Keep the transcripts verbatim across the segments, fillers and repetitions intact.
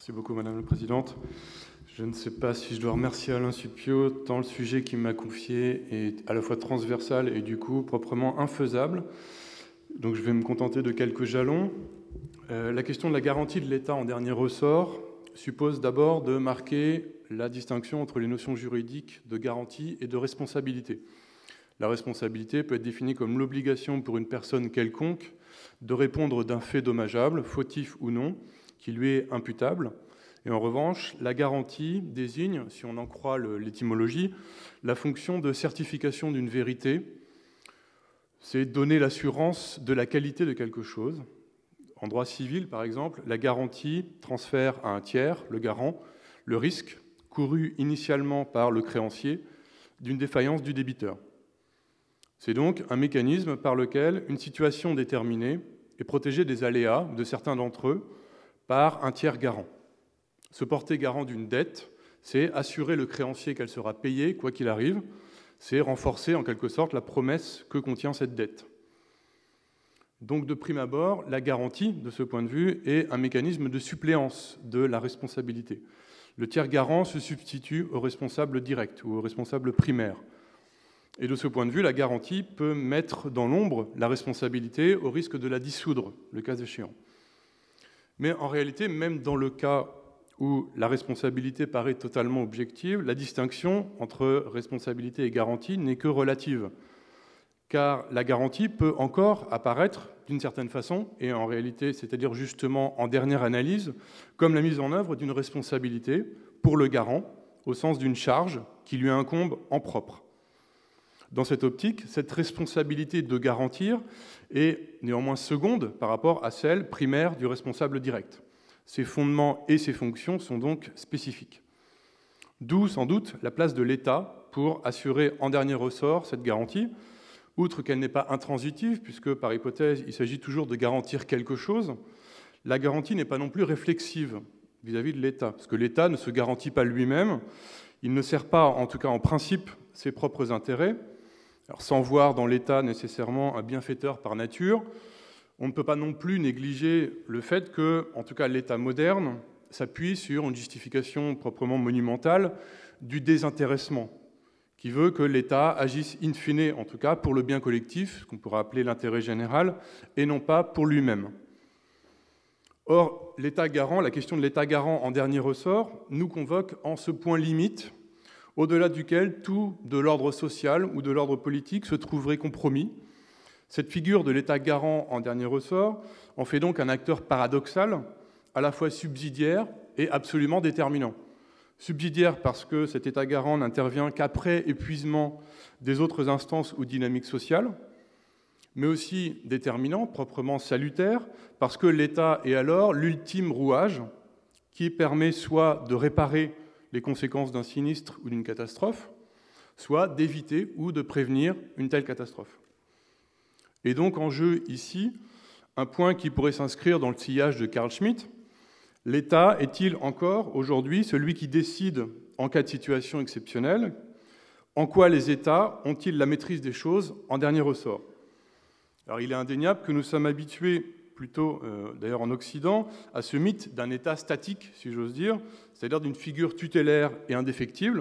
Merci beaucoup, Madame la Présidente. Je ne sais pas si je dois remercier Alain Supiot, tant le sujet qu'il m'a confié est à la fois transversal et du coup proprement infaisable. Donc je vais me contenter de quelques jalons. Euh, la question de la garantie de l'État en dernier ressort suppose d'abord de marquer la distinction entre les notions juridiques de garantie et de responsabilité. La responsabilité peut être définie comme l'obligation pour une personne quelconque de répondre d'un fait dommageable, fautif ou non, qui lui est imputable. Et en revanche, la garantie désigne, si on en croit l'étymologie, la fonction de certification d'une vérité. C'est donner l'assurance de la qualité de quelque chose. En droit civil, par exemple, la garantie transfère à un tiers, le garant, le risque couru initialement par le créancier d'une défaillance du débiteur. C'est donc un mécanisme par lequel une situation déterminée est protégée des aléas de certains d'entre eux par un tiers garant. Se porter garant d'une dette, c'est assurer le créancier qu'elle sera payée, quoi qu'il arrive. C'est renforcer en quelque sorte la promesse que contient cette dette. Donc de prime abord, la garantie, de ce point de vue, est un mécanisme de suppléance de la responsabilité. Le tiers garant se substitue au responsable direct ou au responsable primaire. Et de ce point de vue, la garantie peut mettre dans l'ombre la responsabilité au risque de la dissoudre, le cas échéant. Mais en réalité, même dans le cas où la responsabilité paraît totalement objective, la distinction entre responsabilité et garantie n'est que relative. Car la garantie peut encore apparaître d'une certaine façon, et en réalité, c'est-à-dire justement en dernière analyse, comme la mise en œuvre d'une responsabilité pour le garant, au sens d'une charge qui lui incombe en propre. Dans cette optique, cette responsabilité de garantir est néanmoins seconde par rapport à celle primaire du responsable direct. Ses fondements et ses fonctions sont donc spécifiques. D'où, sans doute, la place de l'État pour assurer en dernier ressort cette garantie, outre qu'elle n'est pas intransitive, puisque par hypothèse, il s'agit toujours de garantir quelque chose, la garantie n'est pas non plus réflexive vis-à-vis de l'État, parce que l'État ne se garantit pas lui-même, il ne sert pas, en tout cas en principe, ses propres intérêts. Alors, sans voir dans l'État nécessairement un bienfaiteur par nature, on ne peut pas non plus négliger le fait que, en tout cas, l'État moderne s'appuie sur une justification proprement monumentale du désintéressement, qui veut que l'État agisse in fine, en tout cas, pour le bien collectif, ce qu'on pourrait appeler l'intérêt général, et non pas pour lui-même. Or, l'État garant, la question de l'État garant en dernier ressort, nous convoque en ce point limite, au-delà duquel tout de l'ordre social ou de l'ordre politique se trouverait compromis. Cette figure de l'État garant en dernier ressort en fait donc un acteur paradoxal, à la fois subsidiaire et absolument déterminant. Subsidiaire parce que cet État garant n'intervient qu'après épuisement des autres instances ou dynamiques sociales, mais aussi déterminant, proprement salutaire, parce que l'État est alors l'ultime rouage qui permet soit de réparer les conséquences d'un sinistre ou d'une catastrophe, soit d'éviter ou de prévenir une telle catastrophe. Et donc en jeu ici, un point qui pourrait s'inscrire dans le sillage de Carl Schmitt, l'État est-il encore aujourd'hui celui qui décide en cas de situation exceptionnelle? En quoi les États ont-ils la maîtrise des choses en dernier ressort? Alors il est indéniable que nous sommes habitués, plutôt euh, d'ailleurs en Occident, à ce mythe d'un État statique, si j'ose dire, c'est-à-dire d'une figure tutélaire et indéfectible.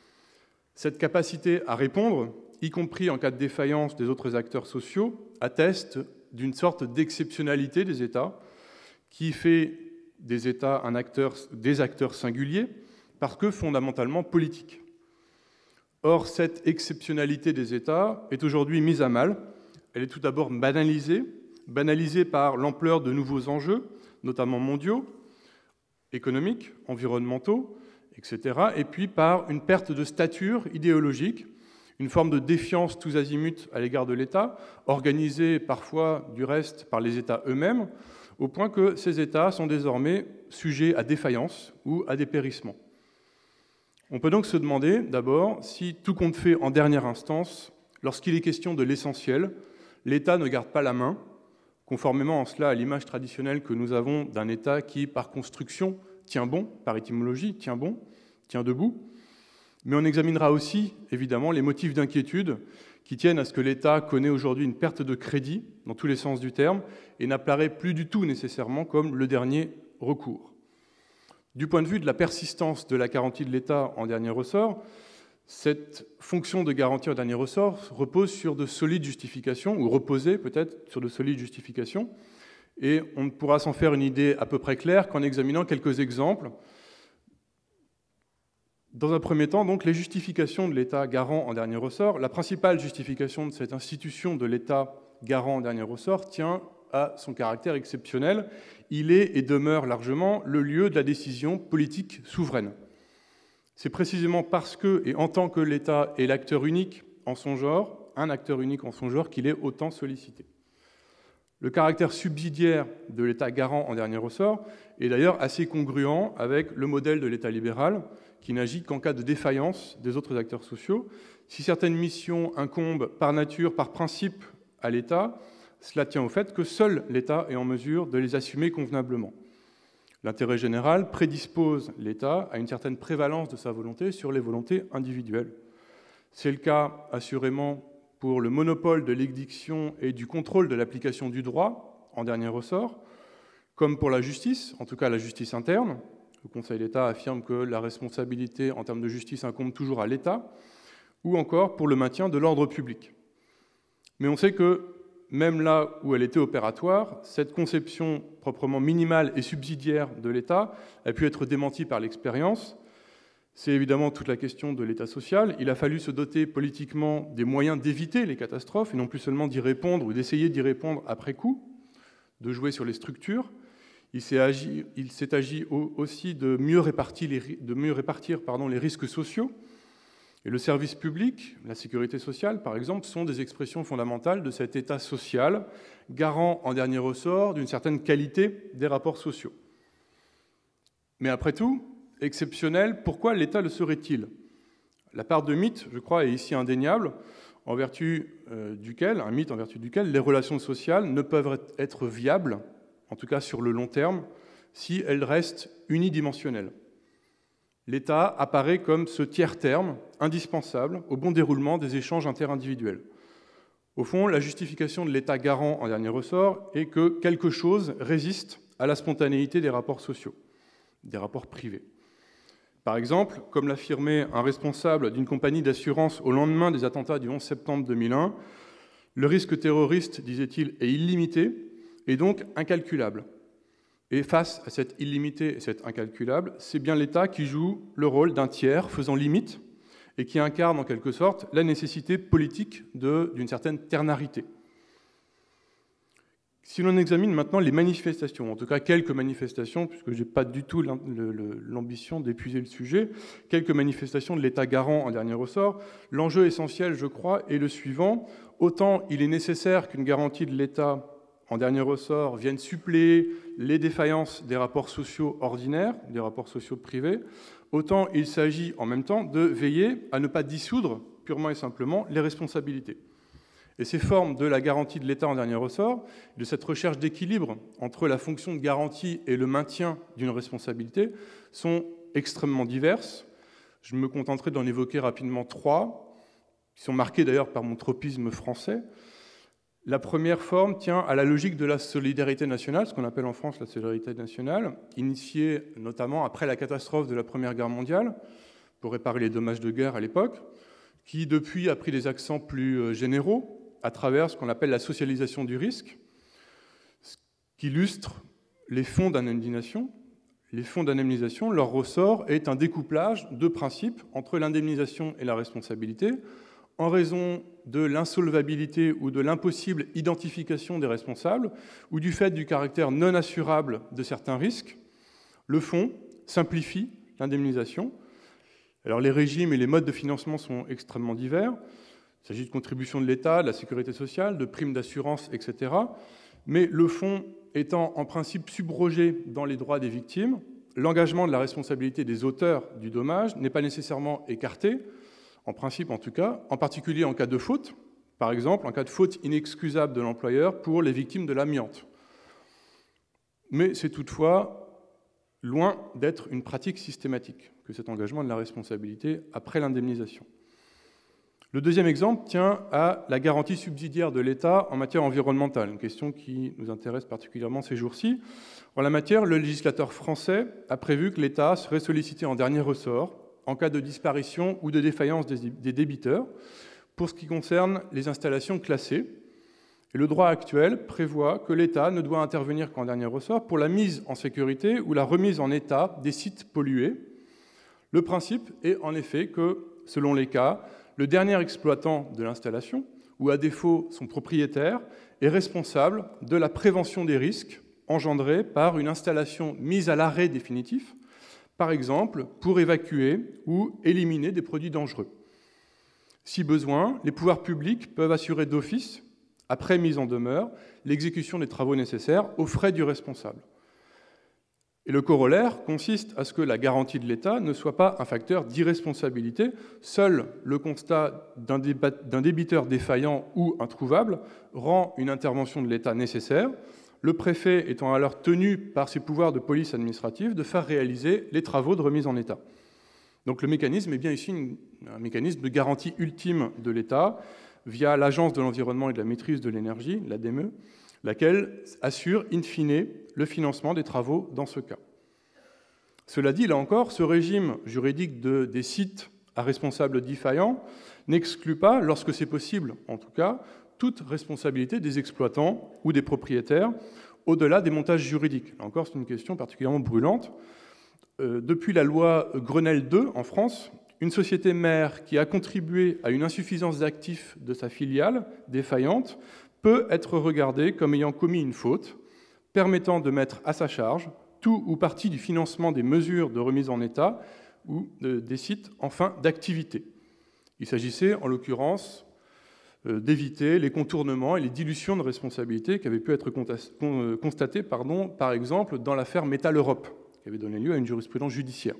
Cette capacité à répondre, y compris en cas de défaillance des autres acteurs sociaux, atteste d'une sorte d'exceptionnalité des États qui fait des États un acteur, des acteurs singuliers parce que fondamentalement politiques. Or, cette exceptionnalité des États est aujourd'hui mise à mal. Elle est tout d'abord banalisée, banalisée par l'ampleur de nouveaux enjeux, notamment mondiaux, économiques, environnementaux, et cetera, et puis par une perte de stature idéologique, une forme de défiance tous azimuts à l'égard de l'État, organisée parfois, du reste, par les États eux-mêmes, au point que ces États sont désormais sujets à défaillance ou à dépérissement. On peut donc se demander, d'abord, si tout compte fait en dernière instance, lorsqu'il est question de l'essentiel, l'État ne garde pas la main, conformément en cela à l'image traditionnelle que nous avons d'un État qui, par construction, tient bon, par étymologie, tient bon, tient debout. Mais on examinera aussi, évidemment, les motifs d'inquiétude qui tiennent à ce que l'État connaît aujourd'hui une perte de crédit, dans tous les sens du terme, et n'apparaît plus du tout nécessairement comme le dernier recours. Du point de vue de la persistance de la garantie de l'État en dernier ressort, cette fonction de garantie en dernier ressort repose sur de solides justifications, ou reposait peut-être sur de solides justifications, et on ne pourra s'en faire une idée à peu près claire qu'en examinant quelques exemples. Dans un premier temps, donc, les justifications de l'État garant en dernier ressort. La principale justification de cette institution de l'État garant en dernier ressort tient à son caractère exceptionnel. Il est et demeure largement le lieu de la décision politique souveraine. C'est précisément parce que, et en tant que l'État est l'acteur unique en son genre, un acteur unique en son genre, qu'il est autant sollicité. Le caractère subsidiaire de l'État garant en dernier ressort est d'ailleurs assez congruent avec le modèle de l'État libéral, qui n'agit qu'en cas de défaillance des autres acteurs sociaux. Si certaines missions incombent par nature, par principe, à l'État, cela tient au fait que seul l'État est en mesure de les assumer convenablement. L'intérêt général prédispose l'État à une certaine prévalence de sa volonté sur les volontés individuelles. C'est le cas, assurément, pour le monopole de l'édiction et du contrôle de l'application du droit, en dernier ressort, comme pour la justice, en tout cas la justice interne. Le Conseil d'État affirme que la responsabilité en termes de justice incombe toujours à l'État, ou encore pour le maintien de l'ordre public. Mais on sait que, même là où elle était opératoire, cette conception proprement minimale et subsidiaire de l'État a pu être démentie par l'expérience. C'est évidemment toute la question de l'État social. Il a fallu se doter politiquement des moyens d'éviter les catastrophes, et non plus seulement d'y répondre ou d'essayer d'y répondre après coup, de jouer sur les structures. Il s'est agi, il s'est agi aussi de mieux répartir les, de mieux répartir, pardon, les risques sociaux. Et le service public, la sécurité sociale, par exemple, sont des expressions fondamentales de cet État social, garant en dernier ressort d'une certaine qualité des rapports sociaux. Mais après tout, exceptionnel, pourquoi l'État le serait-il ? La part de mythe, je crois, est ici indéniable, en vertu euh, duquel, un mythe en vertu duquel les relations sociales ne peuvent être viables, en tout cas sur le long terme, si elles restent unidimensionnelles. L'État apparaît comme ce tiers-terme indispensable au bon déroulement des échanges interindividuels. Au fond, la justification de l'État garant en dernier ressort est que quelque chose résiste à la spontanéité des rapports sociaux, des rapports privés. Par exemple, comme l'affirmait un responsable d'une compagnie d'assurance au lendemain des attentats du onze septembre deux mille un, le risque terroriste, disait-il, est illimité et donc incalculable. Et face à cette illimité et cette incalculable, c'est bien l'État qui joue le rôle d'un tiers faisant limite et qui incarne en quelque sorte la nécessité politique de, d'une certaine ternarité. Si l'on examine maintenant les manifestations, en tout cas quelques manifestations, puisque je n'ai pas du tout l'ambition d'épuiser le sujet, quelques manifestations de l'État garant en dernier ressort, l'enjeu essentiel, je crois, est le suivant. Autant il est nécessaire qu'une garantie de l'État en dernier ressort vienne suppléer les défaillances des rapports sociaux ordinaires, des rapports sociaux privés, autant il s'agit en même temps de veiller à ne pas dissoudre purement et simplement les responsabilités. Et ces formes de la garantie de l'État en dernier ressort, de cette recherche d'équilibre entre la fonction de garantie et le maintien d'une responsabilité, sont extrêmement diverses. Je me contenterai d'en évoquer rapidement trois, qui sont marquées d'ailleurs par mon tropisme français. La première forme tient à la logique de la solidarité nationale, ce qu'on appelle en France la solidarité nationale, initiée notamment après la catastrophe de la Première Guerre mondiale, pour réparer les dommages de guerre à l'époque, qui depuis a pris des accents plus généraux à travers ce qu'on appelle la socialisation du risque, ce qui illustre les fonds d'indemnisation. Les fonds d'indemnisation, leur ressort est un découplage de principes entre l'indemnisation et la responsabilité, en raison de l'insolvabilité ou de l'impossible identification des responsables, ou du fait du caractère non assurable de certains risques. Le fonds simplifie l'indemnisation. Alors les régimes et les modes de financement sont extrêmement divers. Il s'agit de contributions de l'État, de la sécurité sociale, de primes d'assurance, et cetera. Mais le fonds étant en principe subrogé dans les droits des victimes, l'engagement de la responsabilité des auteurs du dommage n'est pas nécessairement écarté, en principe en tout cas, en particulier en cas de faute, par exemple en cas de faute inexcusable de l'employeur pour les victimes de l'amiante. Mais c'est toutefois loin d'être une pratique systématique que cet engagement de la responsabilité après l'indemnisation. Le deuxième exemple tient à la garantie subsidiaire de l'État en matière environnementale, une question qui nous intéresse particulièrement ces jours-ci. En la matière, le législateur français a prévu que l'État serait sollicité en dernier ressort en cas de disparition ou de défaillance des débiteurs pour ce qui concerne les installations classées. Et le droit actuel prévoit que l'État ne doit intervenir qu'en dernier ressort pour la mise en sécurité ou la remise en état des sites pollués. Le principe est en effet que, selon les cas, le dernier exploitant de l'installation, ou à défaut son propriétaire, est responsable de la prévention des risques engendrés par une installation mise à l'arrêt définitif, par exemple pour évacuer ou éliminer des produits dangereux. Si besoin, les pouvoirs publics peuvent assurer d'office, après mise en demeure, l'exécution des travaux nécessaires aux frais du responsable. Et le corollaire consiste à ce que la garantie de l'État ne soit pas un facteur d'irresponsabilité. Seul le constat d'un débiteur défaillant ou introuvable rend une intervention de l'État nécessaire, le préfet étant alors tenu par ses pouvoirs de police administrative de faire réaliser les travaux de remise en état. Donc le mécanisme est bien ici une, un mécanisme de garantie ultime de l'État via l'Agence de l'environnement et de la maîtrise de l'énergie, l'A D M E, laquelle assure in fine le financement des travaux dans ce cas. Cela dit, là encore, ce régime juridique de, des sites à responsable défaillant n'exclut pas, lorsque c'est possible en tout cas, toute responsabilité des exploitants ou des propriétaires au-delà des montages juridiques. Là encore, c'est une question particulièrement brûlante. Euh, depuis la loi Grenelle deux en France, une société mère qui a contribué à une insuffisance d'actifs de sa filiale défaillante peut être regardée comme ayant commis une faute, permettant de mettre à sa charge tout ou partie du financement des mesures de remise en état ou de, des sites en fin d'activité. Il s'agissait, en l'occurrence, euh, d'éviter les contournements et les dilutions de responsabilité qui avaient pu être constatées, pardon, par exemple, dans l'affaire Métal Europe, qui avait donné lieu à une jurisprudence judiciaire.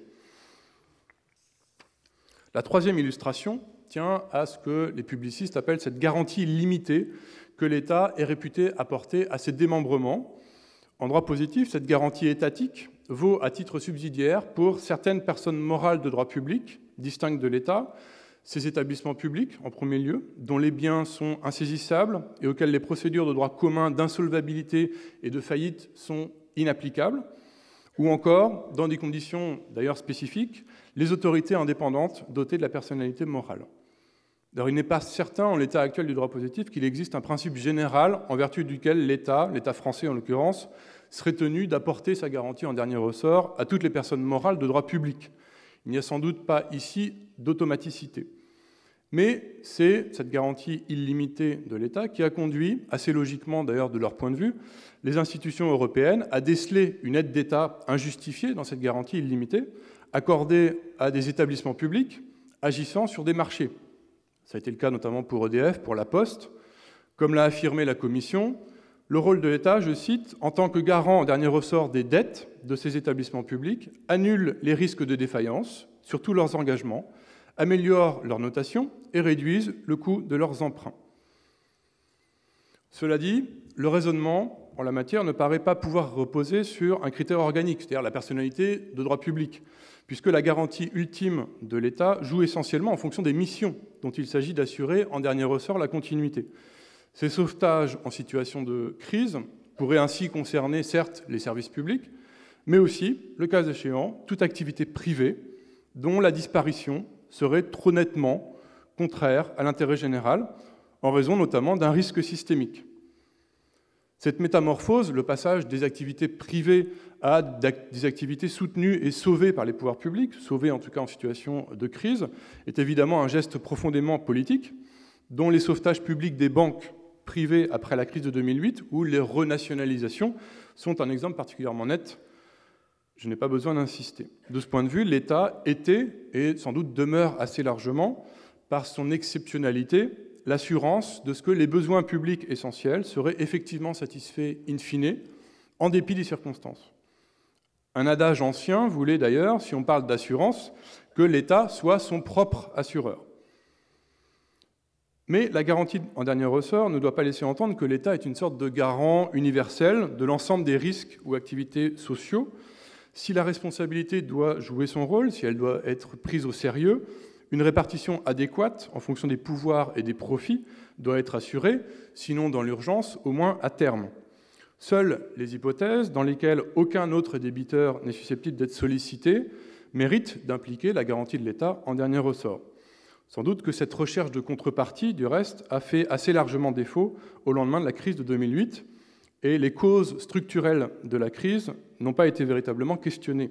La troisième illustration tient à ce que les publicistes appellent cette garantie limitée que l'État est réputé apporter à ses démembrements. En droit positif, cette garantie étatique vaut à titre subsidiaire pour certaines personnes morales de droit public, distinctes de l'État, ces établissements publics, en premier lieu, dont les biens sont insaisissables et auxquels les procédures de droit commun d'insolvabilité et de faillite sont inapplicables, ou encore, dans des conditions d'ailleurs spécifiques, les autorités indépendantes dotées de la personnalité morale. Alors, il n'est pas certain, en l'état actuel du droit positif, qu'il existe un principe général en vertu duquel l'État, l'État français en l'occurrence, serait tenu d'apporter sa garantie en dernier ressort à toutes les personnes morales de droit public. Il n'y a sans doute pas ici d'automaticité. Mais c'est cette garantie illimitée de l'État qui a conduit, assez logiquement d'ailleurs de leur point de vue, les institutions européennes à déceler une aide d'État injustifiée dans cette garantie illimitée, accordée à des établissements publics agissant sur des marchés. Ça a été le cas notamment pour E D F, pour la Poste. Comme l'a affirmé la Commission, le rôle de l'État, je cite, en tant que garant en dernier ressort des dettes de ces établissements publics, annule les risques de défaillance sur tous leurs engagements, améliore leur notation et réduise le coût de leurs emprunts. Cela dit, le raisonnement en la matière ne paraît pas pouvoir reposer sur un critère organique, c'est-à-dire la personnalité de droit public, puisque la garantie ultime de l'État joue essentiellement en fonction des missions dont il s'agit d'assurer en dernier ressort la continuité. Ces sauvetages en situation de crise pourraient ainsi concerner certes les services publics, mais aussi, le cas échéant, toute activité privée dont la disparition serait trop nettement contraire à l'intérêt général, en raison notamment d'un risque systémique. Cette métamorphose, le passage des activités privées à des activités soutenues et sauvées par les pouvoirs publics, sauvées en tout cas en situation de crise, est évidemment un geste profondément politique, dont les sauvetages publics des banques privées après la crise de deux mille huit ou les renationalisations sont un exemple particulièrement net. Je n'ai pas besoin d'insister. De ce point de vue, l'État était, et sans doute demeure assez largement, par son exceptionnalité, l'assurance de ce que les besoins publics essentiels seraient effectivement satisfaits in fine, en dépit des circonstances. Un adage ancien voulait d'ailleurs, si on parle d'assurance, que l'État soit son propre assureur. Mais la garantie en dernier ressort ne doit pas laisser entendre que l'État est une sorte de garant universel de l'ensemble des risques ou activités sociaux. Si la responsabilité doit jouer son rôle, si elle doit être prise au sérieux, Une répartition adéquate en fonction des pouvoirs et des profits doit être assurée, sinon dans l'urgence, au moins à terme. Seules les hypothèses dans lesquelles aucun autre débiteur n'est susceptible d'être sollicité méritent d'impliquer la garantie de l'État en dernier ressort. Sans doute que cette recherche de contrepartie, du reste, a fait assez largement défaut au lendemain de la crise de deux mille huit, et les causes structurelles de la crise n'ont pas été véritablement questionnées.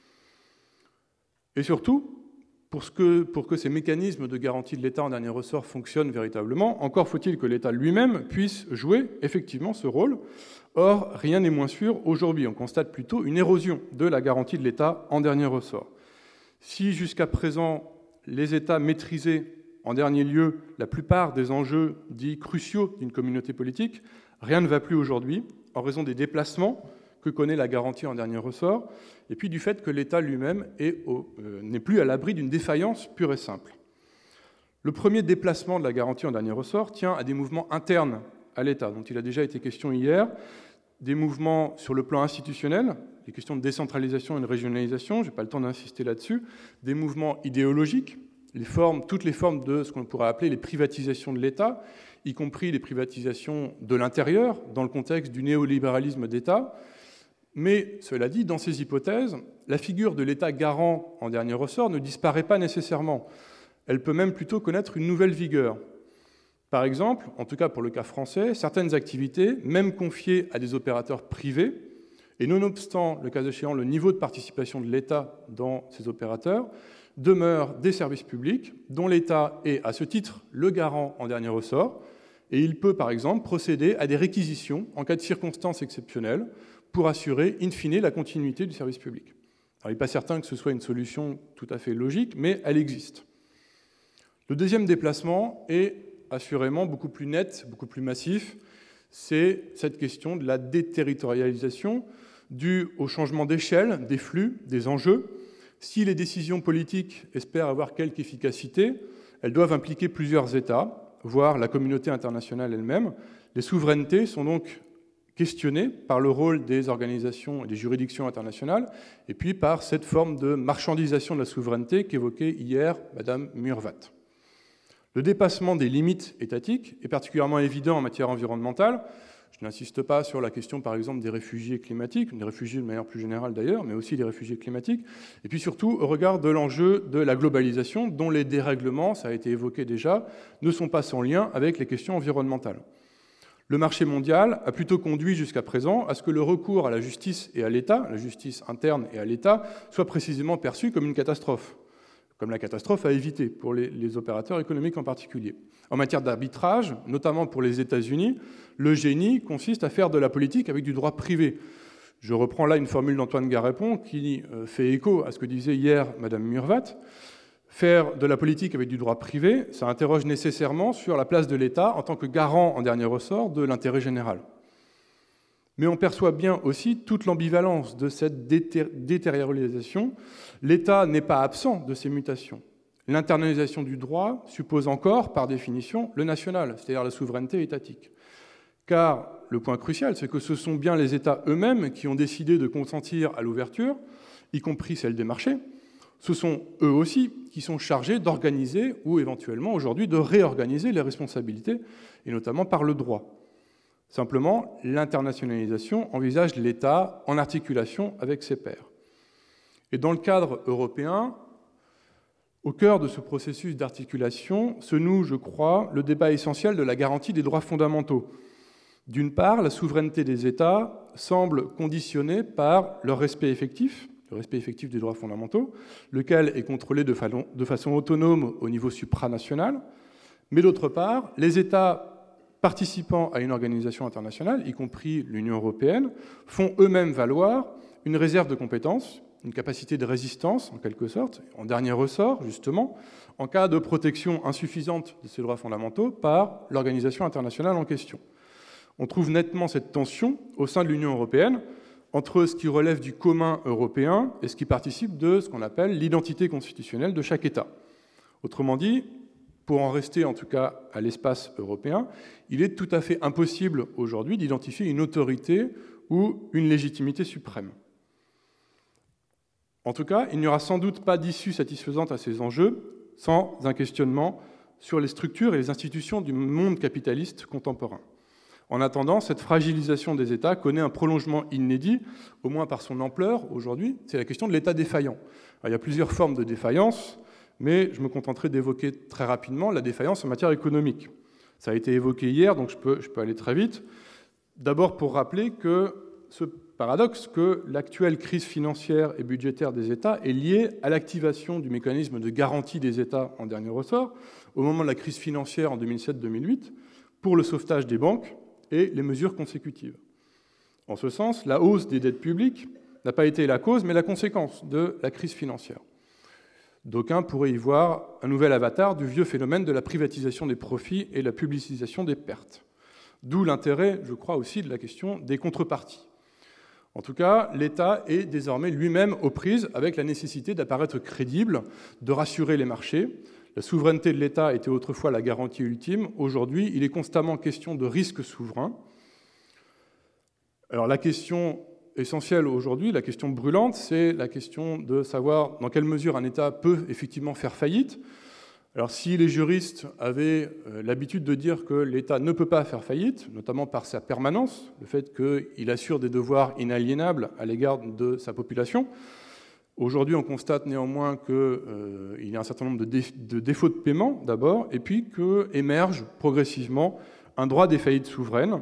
Et surtout, pour, ce que, pour que ces mécanismes de garantie de l'État en dernier ressort fonctionnent véritablement, encore faut-il que l'État lui-même puisse jouer effectivement ce rôle. Or, rien n'est moins sûr aujourd'hui. On constate plutôt une érosion de la garantie de l'État en dernier ressort. Si jusqu'à présent, les États maîtrisaient en dernier lieu la plupart des enjeux dits cruciaux d'une communauté politique, rien ne va plus aujourd'hui en raison des déplacements que connaît la garantie en dernier ressort, et puis du fait que l'État lui-même est au, euh, n'est plus à l'abri d'une défaillance pure et simple. Le premier déplacement de la garantie en dernier ressort tient à des mouvements internes à l'État, dont il a déjà été question hier, des mouvements sur le plan institutionnel, des questions de décentralisation et de régionalisation, je n'ai pas le temps d'insister là-dessus, des mouvements idéologiques, les formes, toutes les formes de ce qu'on pourrait appeler les privatisations de l'État, y compris les privatisations de l'intérieur, dans le contexte du néolibéralisme d'État. Mais, cela dit, dans ces hypothèses, la figure de l'État garant en dernier ressort ne disparaît pas nécessairement. Elle peut même plutôt connaître une nouvelle vigueur. Par exemple, en tout cas pour le cas français, certaines activités, même confiées à des opérateurs privés, et nonobstant, le cas échéant, le niveau de participation de l'État dans ces opérateurs, demeurent des services publics dont l'État est, à ce titre, le garant en dernier ressort, et il peut, par exemple, procéder à des réquisitions en cas de circonstances exceptionnelles pour assurer, in fine, la continuité du service public. Alors, il n'est pas certain que ce soit une solution tout à fait logique, mais elle existe. Le deuxième déplacement est assurément beaucoup plus net, beaucoup plus massif. C'est cette question de la déterritorialisation due au changement d'échelle, des flux, des enjeux. Si les décisions politiques espèrent avoir quelque efficacité, elles doivent impliquer plusieurs États, voire la communauté internationale elle-même. Les souverainetés sont donc questionnées par le rôle des organisations et des juridictions internationales, et puis par cette forme de marchandisation de la souveraineté qu'évoquait hier Madame Murvat. Le dépassement des limites étatiques est particulièrement évident en matière environnementale. Je n'insiste pas sur la question, par exemple, des réfugiés climatiques, des réfugiés de manière plus générale d'ailleurs, mais aussi des réfugiés climatiques, et puis surtout au regard de l'enjeu de la globalisation, dont les dérèglements, ça a été évoqué déjà, ne sont pas sans lien avec les questions environnementales. Le marché mondial a plutôt conduit jusqu'à présent à ce que le recours à la justice et à l'État, à la justice interne et à l'État, soit précisément perçu comme une catastrophe, comme la catastrophe à éviter pour les, les opérateurs économiques en particulier. En matière d'arbitrage, notamment pour les États-Unis, le génie consiste à faire de la politique avec du droit privé. Je reprends là une formule d'Antoine Garrepon qui fait écho à ce que disait hier Madame Murvat. Faire de la politique avec du droit privé, ça interroge nécessairement sur la place de l'État en tant que garant en dernier ressort de l'intérêt général. Mais on perçoit bien aussi toute l'ambivalence de cette déterritorialisation. L'État n'est pas absent de ces mutations. L'internalisation du droit suppose encore, par définition, le national, c'est-à-dire la souveraineté étatique. Car le point crucial, c'est que ce sont bien les États eux-mêmes qui ont décidé de consentir à l'ouverture, y compris celle des marchés. Ce sont eux aussi qui sont chargés d'organiser ou éventuellement aujourd'hui de réorganiser les responsabilités, et notamment par le droit. Simplement, l'internationalisation envisage l'État en articulation avec ses pairs. Et dans le cadre européen, au cœur de ce processus d'articulation se noue, je crois, le débat essentiel de la garantie des droits fondamentaux. D'une part, la souveraineté des États semble conditionnée par leur respect effectif, le respect effectif des droits fondamentaux, lequel est contrôlé de façon autonome au niveau supranational, mais d'autre part, les États participant à une organisation internationale, y compris l'Union européenne, font eux-mêmes valoir une réserve de compétences, une capacité de résistance, en quelque sorte, en dernier ressort, justement, en cas de protection insuffisante de ces droits fondamentaux par l'organisation internationale en question. On trouve nettement cette tension au sein de l'Union européenne entre ce qui relève du commun européen et ce qui participe de ce qu'on appelle l'identité constitutionnelle de chaque État. Autrement dit, pour en rester en tout cas à l'espace européen, il est tout à fait impossible aujourd'hui d'identifier une autorité ou une légitimité suprême. En tout cas, il n'y aura sans doute pas d'issue satisfaisante à ces enjeux sans un questionnement sur les structures et les institutions du monde capitaliste contemporain. En attendant, cette fragilisation des États connaît un prolongement inédit, au moins par son ampleur aujourd'hui, c'est la question de l'État défaillant. Alors, il y a plusieurs formes de défaillance, mais je me contenterai d'évoquer très rapidement la défaillance en matière économique. Ça a été évoqué hier, donc je peux, je peux aller très vite. D'abord pour rappeler que ce paradoxe que l'actuelle crise financière et budgétaire des États est liée à l'activation du mécanisme de garantie des États en dernier ressort, au moment de la crise financière en deux mille sept deux mille huit, pour le sauvetage des banques et les mesures consécutives. En ce sens, la hausse des dettes publiques n'a pas été la cause, mais la conséquence de la crise financière. D'aucuns pourraient y voir un nouvel avatar du vieux phénomène de la privatisation des profits et la publicisation des pertes. D'où l'intérêt, je crois aussi, de la question des contreparties. En tout cas, l'État est désormais lui-même aux prises avec la nécessité d'apparaître crédible, de rassurer les marchés. La souveraineté de l'État était autrefois la garantie ultime. Aujourd'hui, il est constamment question de risques souverains. Alors la question essentielle aujourd'hui, la question brûlante, c'est la question de savoir dans quelle mesure un État peut effectivement faire faillite. Alors si les juristes avaient l'habitude de dire que l'État ne peut pas faire faillite, notamment par sa permanence, le fait qu'il assure des devoirs inaliénables à l'égard de sa population, aujourd'hui on constate néanmoins qu'il euh, y a un certain nombre de, dé- de défauts de paiement d'abord, et puis qu'émerge progressivement un droit des faillites souveraines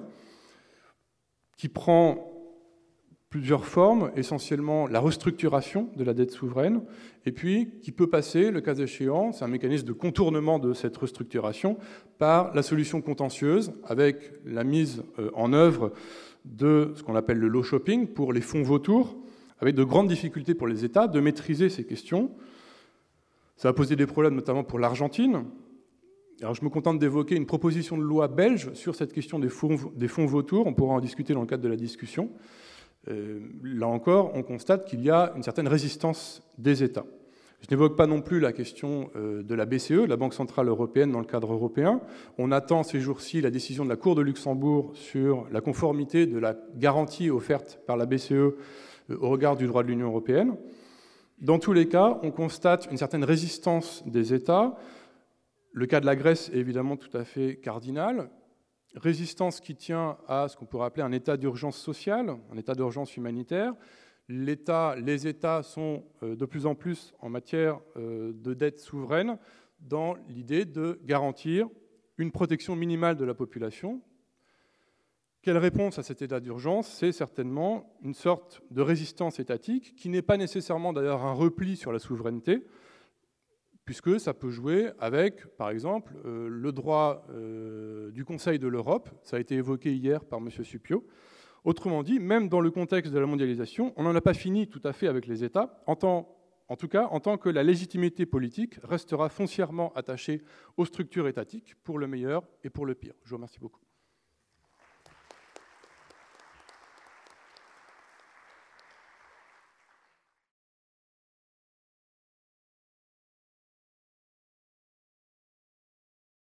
qui prend plusieurs formes, essentiellement la restructuration de la dette souveraine, et puis qui peut passer, le cas échéant, c'est un mécanisme de contournement de cette restructuration, par la solution contentieuse, avec la mise en œuvre de ce qu'on appelle le law shopping pour les fonds vautours, avec de grandes difficultés pour les États de maîtriser ces questions. Ça va poser des problèmes notamment pour l'Argentine. Alors je me contente d'évoquer une proposition de loi belge sur cette question des fonds, des fonds vautours, on pourra en discuter dans le cadre de la discussion. Euh, là encore, on constate qu'il y a une certaine résistance des États. Je n'évoque pas non plus la question euh, de la B C E, la Banque Centrale Européenne, dans le cadre européen. On attend ces jours-ci la décision de la Cour de Luxembourg sur la conformité de la garantie offerte par la B C E euh, au regard du droit de l'Union européenne. Dans tous les cas, on constate une certaine résistance des États. Le cas de la Grèce est évidemment tout à fait cardinal. Résistance qui tient à ce qu'on pourrait appeler un état d'urgence sociale, un état d'urgence humanitaire. L'État, les États sont de plus en plus en matière de dette souveraine dans l'idée de garantir une protection minimale de la population. Quelle réponse à cet état d'urgence? C'est certainement une sorte de résistance étatique qui n'est pas nécessairement d'ailleurs un repli sur la souveraineté, puisque ça peut jouer avec, par exemple, euh, le droit euh, du Conseil de l'Europe, ça a été évoqué hier par M. Suppiot. Autrement dit, même dans le contexte de la mondialisation, on n'en a pas fini tout à fait avec les États, en, tant, en tout cas en tant que la légitimité politique restera foncièrement attachée aux structures étatiques, pour le meilleur et pour le pire. Je vous remercie beaucoup.